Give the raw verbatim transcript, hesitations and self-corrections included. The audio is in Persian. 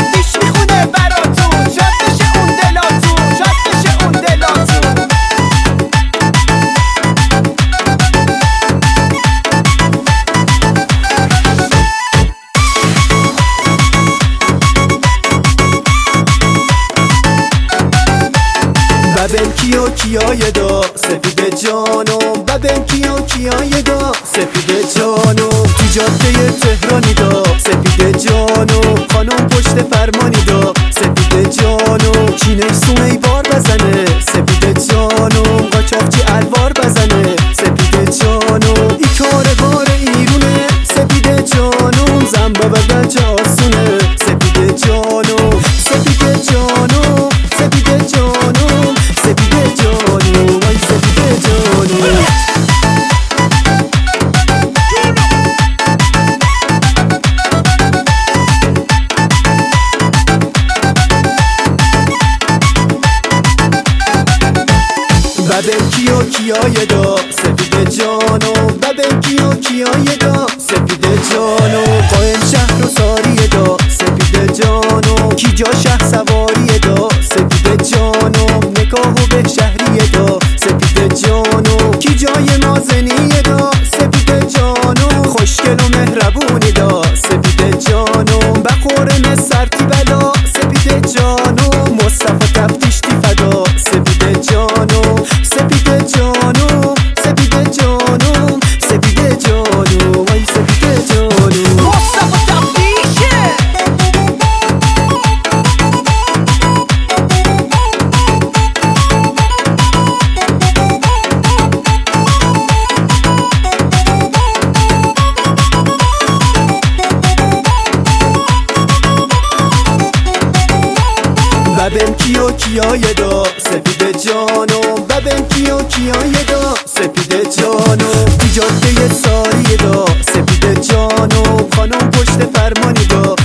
تفتیش میخونه براتون، شاد بشه اون دلاتون، شاد بشه اون دلاتون. ببین کیا کیای دا سپید جانم، ببین کیا کیای دا سپید جانم. تو جاده تهرانی دا سپید جانم، خانم پشت فرمانی دا سپید جانم. چینش سونه بار بزنه سپید جانم، قاچاقچی الوار بزنه سپید جانم. ای کارگار ایرونه سپید جانم، زن بابا بچه آسونه سپید جانم. سپید جانم، سپید جانم، سپید جانم، وای سپید جانم. ببین کیا کیای دا سپید جانم، ببین کیا کیای دا سپید جانم. قائم شهر و ساری دا سپید جانم، کی جا شه سواری دا سپید جانم. نکاح و به شهری دا سپید جانم، کی جای نازنی دا سپید جانم. خوشگل و مهربونی دا سپید جانم، بخورم سرتی بلا سپید جانم. مصطفی تفتیشتی فدا سپید جانم، سپید جانم، سپید جانم، سپید جانم، وای سپید جانم. مصطفی تفتیشه. ببین کیا کیای دا سپید جانم، ببین کیا کیای دا سپید جانم. تو جاده ساری دا سپید جانم، خانم پشت فرمانی دا